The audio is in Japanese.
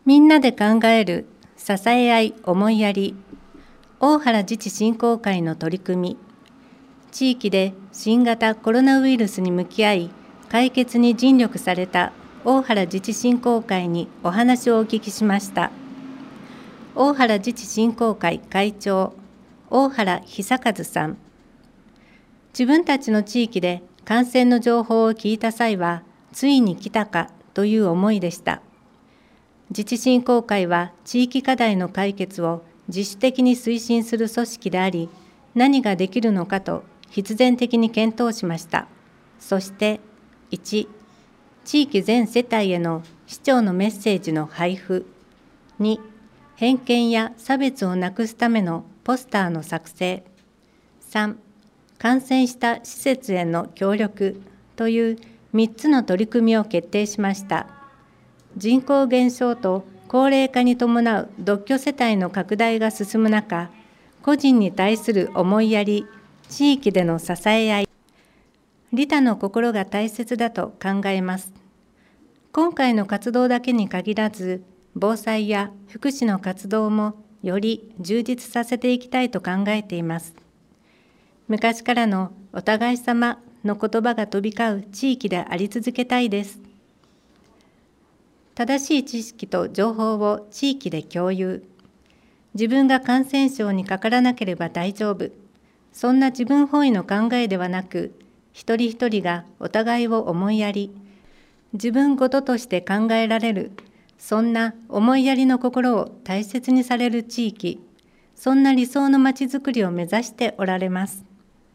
みんなで考える支え合い思いやり大原自治振興会の取り組み。地域で新型コロナウイルスに向き合い解決に尽力された大原自治振興会にお話をお聞きしました。大原自治振興会会長大原久和さん。自分たちの地域で感染の情報を聞いた際はついに来たかという思いでした。自治振興会は地域課題の解決を自主的に推進する組織であり、何ができるのかと必然的に検討しました。そして、1、地域全世帯への市長のメッセージの配布。2、偏見や差別をなくすためのポスターの作成。3、感染した施設への協力という3つの取り組みを決定しました。人口減少と高齢化に伴う独居世帯の拡大が進む中、個人に対する思いやり、地域での支え合い、利他の心が大切だと考えます。今回の活動だけに限らず、防災や福祉の活動もより充実させていきたいと考えています。昔からのお互い様の言葉が飛び交う地域であり続けたいです。正しい知識と情報を地域で共有。自分が感染症にかからなければ大丈夫。そんな自分本位の考えではなく、一人一人がお互いを思いやり、自分ごととして考えられる、そんな思いやりの心を大切にされる地域、そんな理想のまちづくりを目指しておられます。